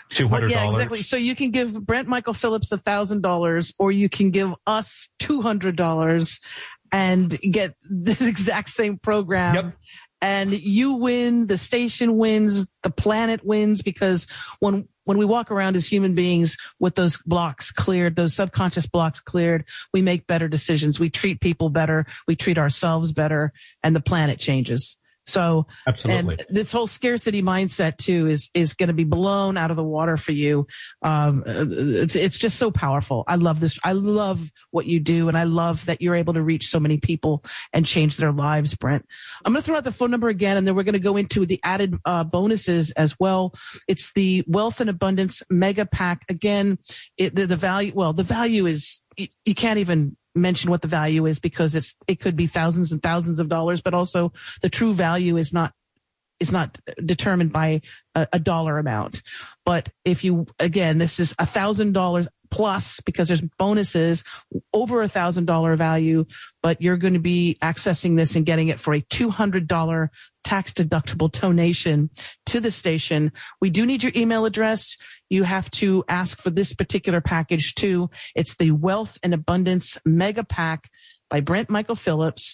two hundred dollars. Well, yeah, exactly. So you can give Brent Michael Phillips one thousand dollars, or you can give us two hundred dollars and get the exact same program. Yep. And you win, the station wins, the planet wins, because when when we walk around as human beings with those blocks cleared, those subconscious blocks cleared, we make better decisions. We treat people better. We treat ourselves better, and the planet changes. So, absolutely. And this whole scarcity mindset too is, is going to be blown out of the water for you. Um, it's, it's just so powerful. I love this. I love what you do. And I love that you're able to reach so many people and change their lives, Brent. I'm going to throw out the phone number again, and then we're going to go into the added uh, bonuses as well. It's the Wealth and Abundance Mega Pack. Again, it, the, the value, well, the value is, you, you can't even mention what the value is, because it's it could be thousands and thousands of dollars, but also the true value is not is not determined by a, a dollar amount. But if you, again, this is a thousand dollars plus, because there's bonuses over a thousand dollar value, but you're going to be accessing this and getting it for a two hundred dollars tax deductible donation to the station. We do need your email address. You have to ask for this particular package too. It's the Wealth and Abundance Mega Pack by Brent Michael Phillips.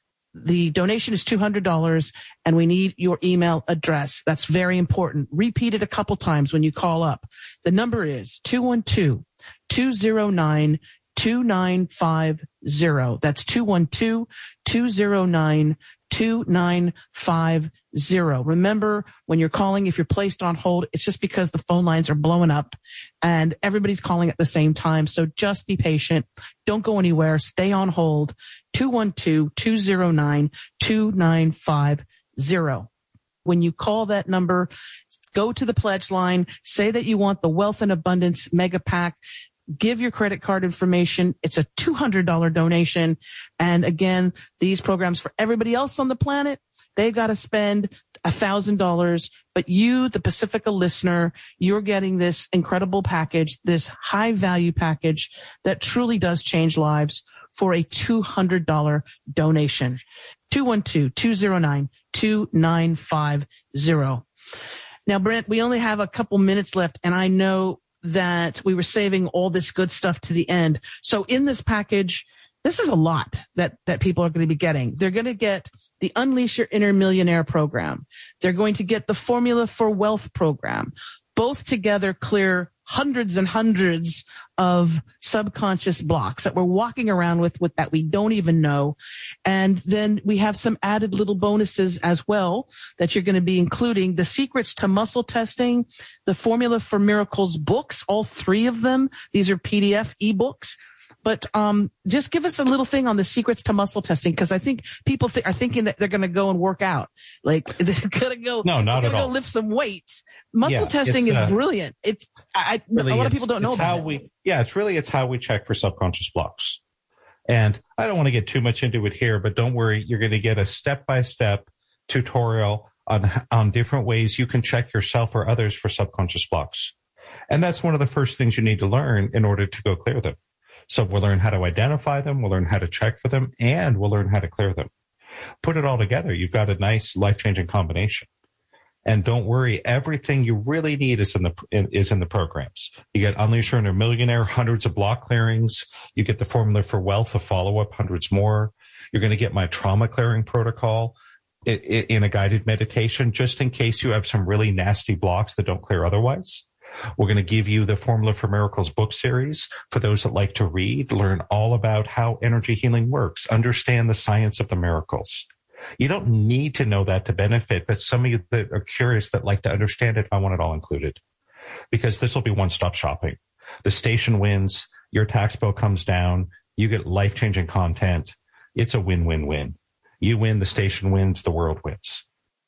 The donation is two hundred dollars, and we need your email address. That's very important. Repeat it a couple times when you call up. The number is two one two, two zero nine, two nine five zero. That's two one two, two zero nine, two nine five zero. Remember, when you're calling, if you're placed on hold, it's just because the phone lines are blowing up and everybody's calling at the same time. So just be patient. Don't go anywhere. Stay on hold. two one two, two zero nine, two nine five zero. When you call that number, go to the pledge line, say that you want the Wealth and Abundance Mega Pack. Give your credit card information. It's a two hundred dollars donation. And again, these programs for everybody else on the planet, they've got to spend one thousand dollars. But you, the Pacifica listener, you're getting this incredible package, this high value package that truly does change lives for a two hundred dollars donation. two one two, two zero nine, two nine five zero. Now, Brent, we only have a couple minutes left, and I know that we were saving all this good stuff to the end. So in this package, this is a lot that, that people are going to be getting. They're going to get the Unleash Your Inner Millionaire program. They're going to get the Formula for Wealth program. Both together clear hundreds and hundreds of subconscious blocks that we're walking around with, with that we don't even know. And then we have some added little bonuses as well that you're going to be including: the Secrets to Muscle Testing, the Formula for Miracles books, all three of them. These are P D F ebooks. But um, just give us a little thing on the Secrets to Muscle Testing, because I think people th- are thinking that they're going to go and work out. Like, they're going to go, no, not they're at all. Go lift some weights. Muscle yeah, testing is uh, brilliant. It's I, really, a lot of people don't know it's about how it. We, yeah, it's really, it's how we check for subconscious blocks. And I don't want to get too much into it here, but don't worry. You're going to get a step-by-step tutorial on, on different ways you can check yourself or others for subconscious blocks. And that's one of the first things you need to learn in order to go clear them. So we'll learn how to identify them, we'll learn how to check for them, and we'll learn how to clear them. Put it all together, you've got a nice life-changing combination. And don't worry, everything you really need is in the is in the programs. You get Unleash Your Inner Millionaire, hundreds of block clearings. You get the Formula for Wealth, a follow-up, hundreds more. You're going to get my trauma clearing protocol in a guided meditation, just in case you have some really nasty blocks that don't clear otherwise. We're going to give you the Formula for Miracles book series for those that like to read, learn all about how energy healing works, understand the science of the miracles. You don't need to know that to benefit, but some of you that are curious that like to understand it, I want it all included, because this will be one-stop shopping. The station wins, your tax bill comes down, you get life-changing content. It's a win-win-win. You win, the station wins, the world wins.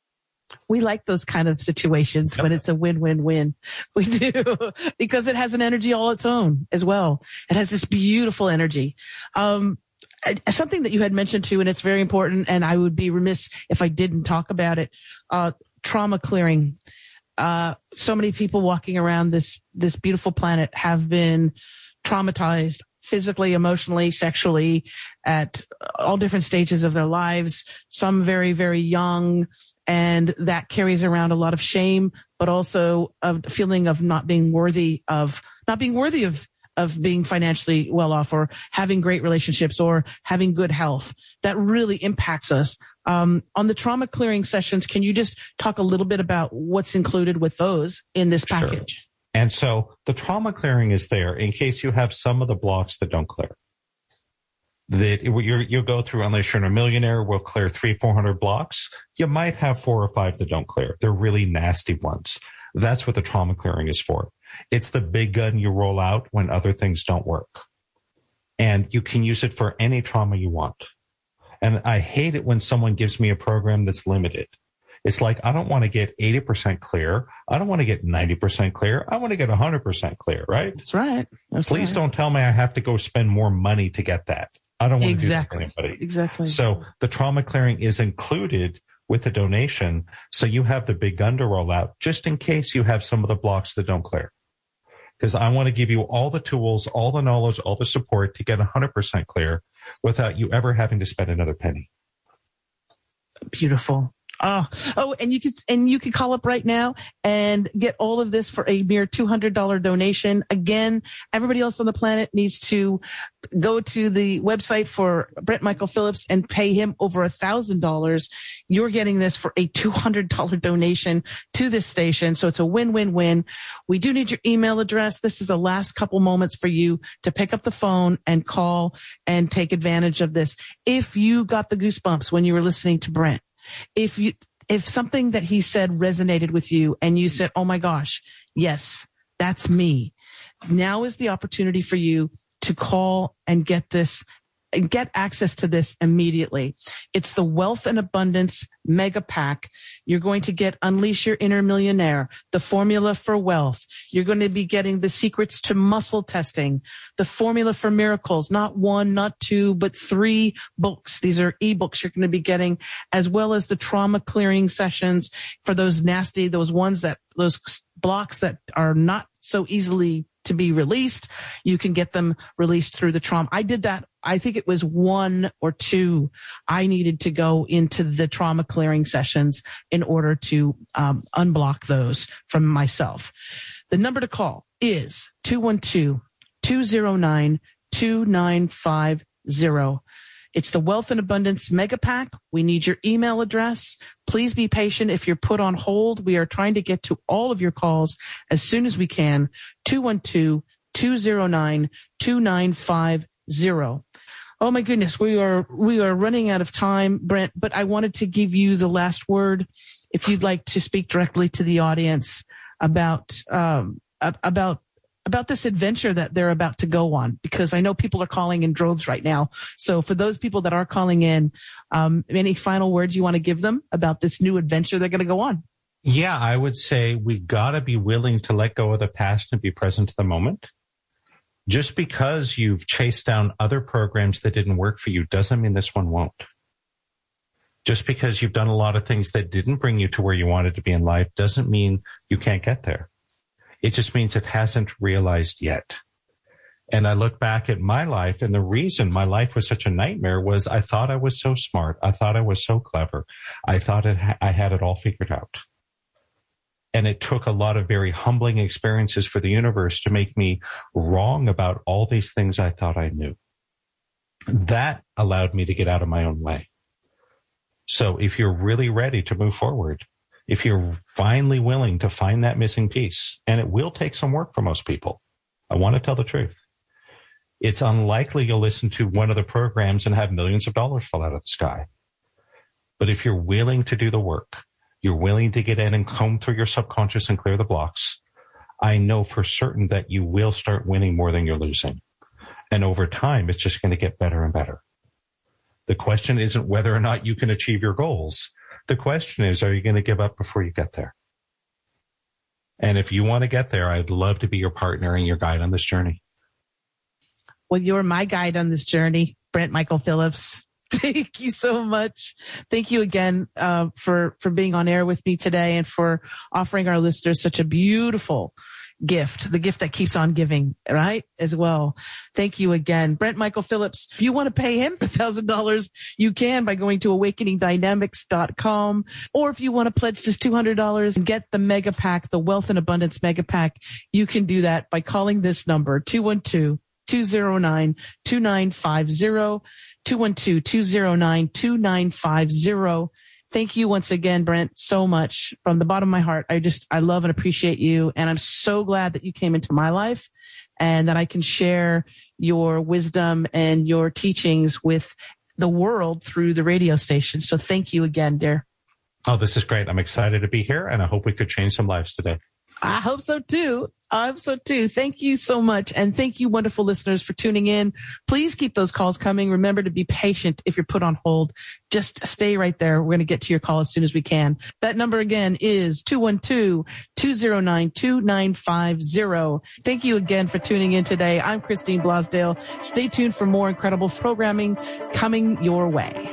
We like those kind of situations when it's a win-win-win. We do, because it has an energy all its own as well. It has this beautiful energy. Um, something that you had mentioned too, and it's very important, and I would be remiss if I didn't talk about it, uh, trauma clearing. Uh, so many people walking around this, this beautiful planet have been traumatized physically, emotionally, sexually, at all different stages of their lives, some very, very young. And that carries around a lot of shame, but also a feeling of not being worthy of, not being worthy of, of being financially well off or having great relationships or having good health. That really impacts us. Um, on the trauma clearing sessions, can you just talk a little bit about what's included with those in this package? Sure. And so the trauma clearing is there in case you have some of the blocks that don't clear. That you're, you'll go through, unless you're a millionaire, we'll clear three, four hundred blocks. You might have four or five that don't clear. They're really nasty ones. That's what the trauma clearing is for. It's the big gun you roll out when other things don't work. And you can use it for any trauma you want. And I hate it when someone gives me a program that's limited. It's like, I don't want to get eighty percent clear. I don't want to get ninety percent clear. I want to get one hundred percent clear, right? That's right. That's Please right. don't tell me I have to go spend more money to get that. I don't want exactly. to do that to anybody. Exactly. So the trauma clearing is included with the donation. So you have the big gun to roll out just in case you have some of the blocks that don't clear. Because I want to give you all the tools, all the knowledge, all the support to get one hundred percent clear without you ever having to spend another penny. Beautiful. Oh, oh, and you could, and you could call up right now and get all of this for a mere two hundred dollars donation. Again, everybody else on the planet needs to go to the website for Brent Michael Phillips and pay him over a thousand dollars. You're getting this for a two hundred dollars donation to this station. So it's a win-win-win. We do need your email address. This is the last couple moments for you to pick up the phone and call and take advantage of this. If you got the goosebumps when you were listening to Brent, If you, if something that he said resonated with you and you said, oh my gosh, yes, that's me. Now is the opportunity for you to call and get this and get access to this immediately. It's the Wealth and Abundance Mega Pack. You're going to get Unleash Your Inner Millionaire, the Formula for Wealth. You're going to be getting the Secrets to Muscle Testing, the Formula for Miracles, not one, not two, but three books. These are ebooks you're going to be getting, as well as the trauma clearing sessions for those nasty, those ones that, those blocks that are not so easily to be released. You can get them released through the trauma. I did that. I think it was one or two. I needed to go into the trauma clearing sessions in order to um, unblock those from myself. The number to call is two one two, two zero nine, two nine five zero. It's the Wealth and Abundance Mega Pack. We need your email address. Please be patient. If you're put on hold, we are trying to get to all of your calls as soon as we can. two one two, two zero nine, two nine five zero. Oh my goodness, we are we are running out of time, Brent, but I wanted to give you the last word if you'd like to speak directly to the audience about um about about this adventure that they're about to go on, because I know people are calling in droves right now. So for those people that are calling in, um, any final words you want to give them about this new adventure they're going to go on? Yeah, I would say we got to be willing to let go of the past and be present to the moment. Just because you've chased down other programs that didn't work for you doesn't mean this one won't. Just because you've done a lot of things that didn't bring you to where you wanted to be in life doesn't mean you can't get there. It just means it hasn't realized yet. And I look back at my life, and the reason my life was such a nightmare was I thought I was so smart. I thought I was so clever. I thought it ha- I had it all figured out. And it took a lot of very humbling experiences for the universe to make me wrong about all these things I thought I knew. That allowed me to get out of my own way. So if you're really ready to move forward, if you're finally willing to find that missing piece, and it will take some work for most people, I want to tell the truth. It's unlikely you'll listen to one of the programs and have millions of dollars fall out of the sky. But if you're willing to do the work, you're willing to get in and comb through your subconscious and clear the blocks, I know for certain that you will start winning more than you're losing. And over time, it's just going to get better and better. The question isn't whether or not you can achieve your goals. The question is, are you going to give up before you get there? And if you want to get there, I'd love to be your partner and your guide on this journey. Well, you're my guide on this journey, Brent Michael Phillips. Thank you so much. Thank you again uh, for, for being on air with me today and for offering our listeners such a beautiful gift, the gift that keeps on giving, right? As well. Thank you again. Brent Michael Phillips, if you want to pay him for one thousand dollars, you can by going to awakening dynamics dot com. Or if you want to pledge just two hundred dollars and get the mega pack, the Wealth and Abundance mega pack, you can do that by calling this number, two one two, two zero nine, two nine five zero, two one two, two zero nine, two nine five zero. Thank you once again, Brent, so much from the bottom of my heart. I just, I love and appreciate you. And I'm so glad that you came into my life and that I can share your wisdom and your teachings with the world through the radio station. So thank you again, dear. Oh, this is great. I'm excited to be here, and I hope we could change some lives today. I hope so too. I hope so too. Thank you so much. And thank you, wonderful listeners, for tuning in. Please keep those calls coming. Remember to be patient if you're put on hold. Just stay right there. We're going to get to your call as soon as we can. That number again is two one two, two zero nine, two nine five zero. Thank you again for tuning in today. I'm Christine Blosdale. Stay tuned for more incredible programming coming your way.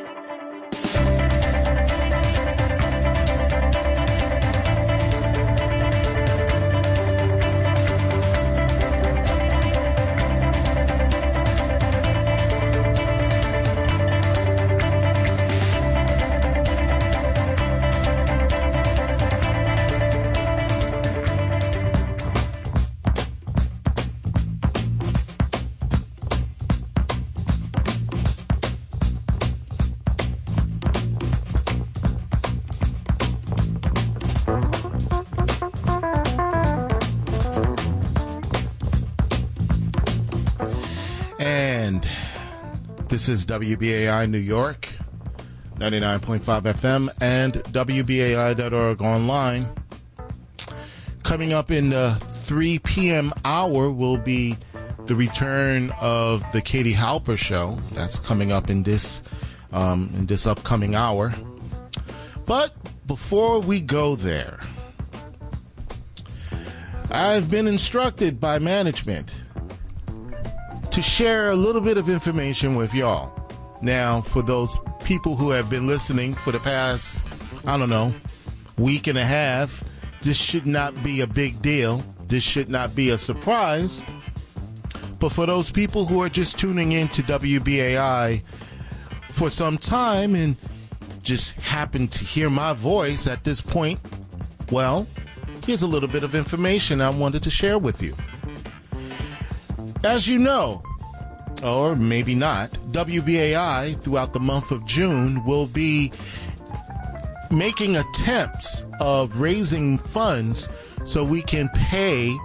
This is W B A I New York, ninety-nine point five F M, and W B A I dot org online. Coming up in the three p.m. hour will be the return of the Katie Halper Show. That's coming up in this um, in this upcoming hour. But before we go there, I've been instructed by management to share a little bit of information with y'all. Now, for those people who have been listening for the past, I don't know, week and a half, this should not be a big deal. This should not be a surprise. But for those people who are just tuning in to W B A I for some time and just happen to hear my voice at this point, well, here's a little bit of information I wanted to share with you. As you know, or maybe not, W B A I throughout the month of June will be making attempts of raising funds so we can pay,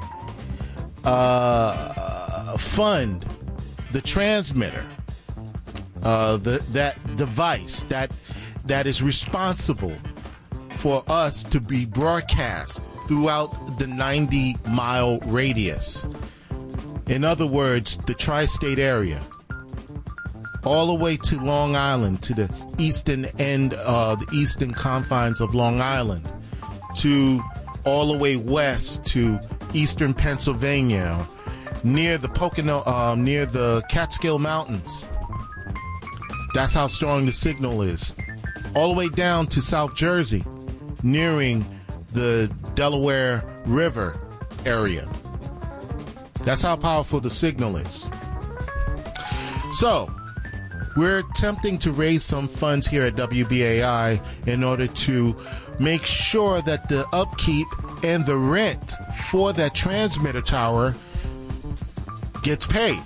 uh, fund the transmitter, uh, the, that device that that is responsible for us to be broadcast throughout the ninety mile radius. In other words, the tri-state area, all the way to Long Island, to the eastern end, uh, the eastern confines of Long Island, to all the way west to eastern Pennsylvania, near the Pocono, uh, near the Catskill Mountains. That's how strong the signal is. All the way down to South Jersey, nearing the Delaware River area. That's how powerful the signal is. So, we're attempting to raise some funds here at W B A I in order to make sure that the upkeep and the rent for that transmitter tower gets paid.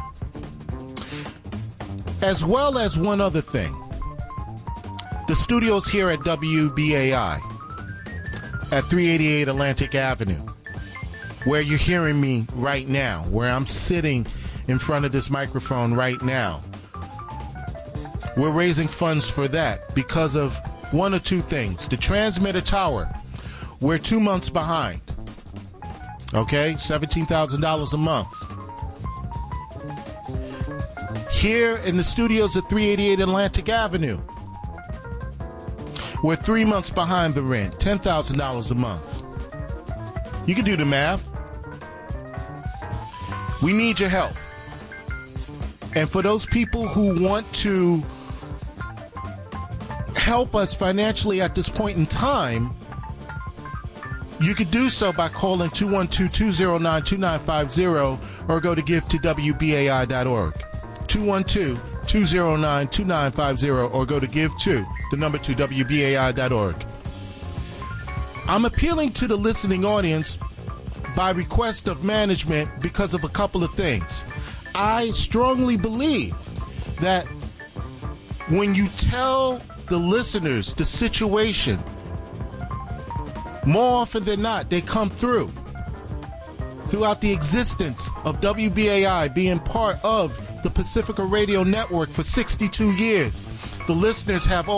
As well as one other thing. The studios here at W B A I at three eighty-eight Atlantic Avenue, where you're hearing me right now, where I'm sitting in front of this microphone right now. We're raising funds for that because of one or two things. The transmitter tower, we're two months behind. Okay, seventeen thousand dollars a month. Here in the studios at three eighty-eight Atlantic Avenue, we're three months behind the rent, ten thousand dollars a month. You can do the math. We need your help. And for those people who want to help us financially at this point in time, You can do so by calling two one two, two zero nine, two nine five zero or go to give to W B A I dot org. two one two, two zero nine, two nine five zero or go to give to the number to W B A I dot org. I'm appealing to the listening audience by request of management because of a couple of things. I strongly believe that when you tell the listeners the situation, more often than not, they come through. Throughout the existence of W B A I being part of the Pacifica Radio Network for sixty-two years, the listeners have